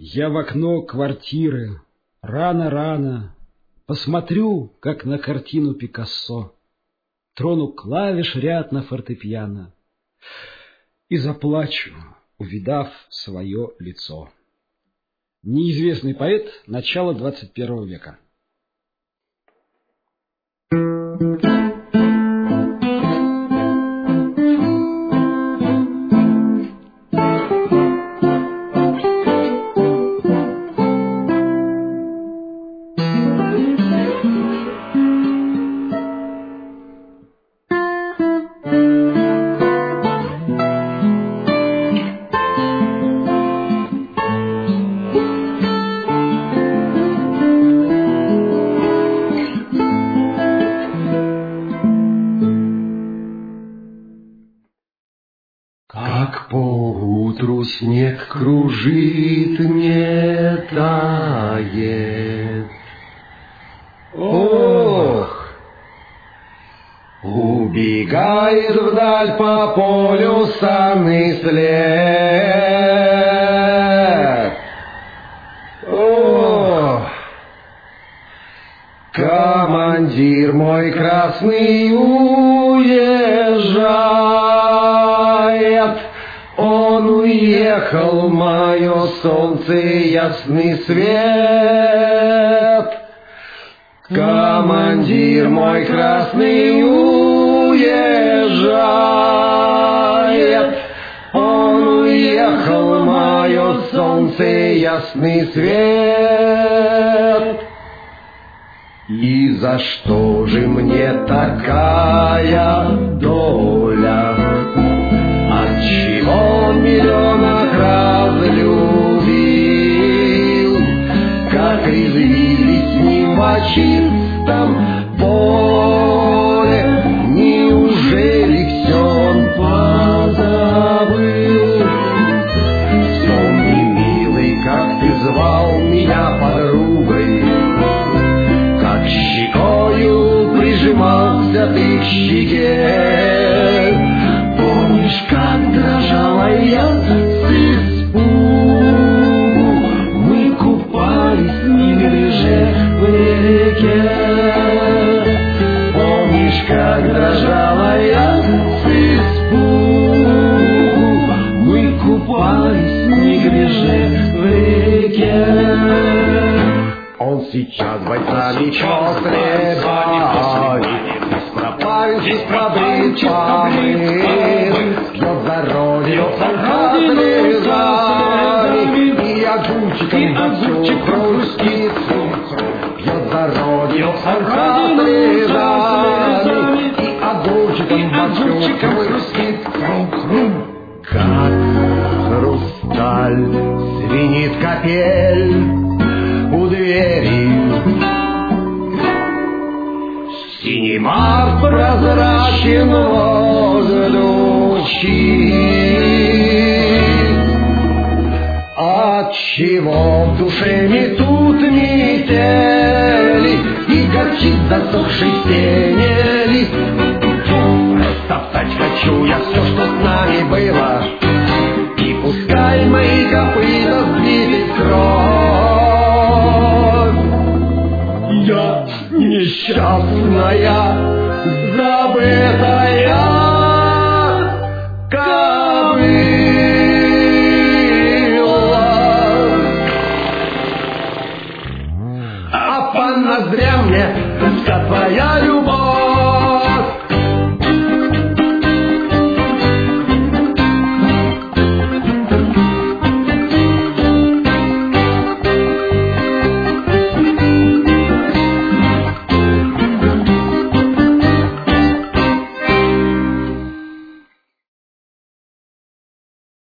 Я в окно квартиры рано-рано посмотрю, как на картину Пикассо, трону клавиш ряд на фортепиано и заплачу, увидав свое лицо. Неизвестный поэт начала 21 века. Как поутру снег кружит, не тает. Ох! Убегает вдаль по полю санный след. Ох! Командир мой красный уезжает. Он уехал, мое солнце, ясный свет. Командир мой красный уезжает. Он уехал, мое солнце, ясный свет. И за что же мне такая доля? Отчего он миллионах разлюбил, как резвились с ним в чистом поле? Неужели все он позабыл? Вспомни, милый, как ты звал меня подругой, как щекою прижимался ты к щеке. Помнишь, как дрожала я с испугу? Мы купались в неглиже в реке. Помнишь, как дрожала я с испугу? Мы купались в неглиже в реке. Он сейчас бойцами после бани пропарен, здесь побрит, помыт, пьет за родину слезами, и огурчиком во всю хрустит. Пьет за родину слезами, и огурчиком во всю хрустит. Как хрусталь звенит капель у двери. Синий март прозрачен воздухи. Отчего в душе метут метели и горчит засохший сене лист? Растоптать хочу я все, что с нами было, и пускай мои копыта сбили в кровь. Я несчастная, забытая кобыла, а по ноздрям мне тоска твоя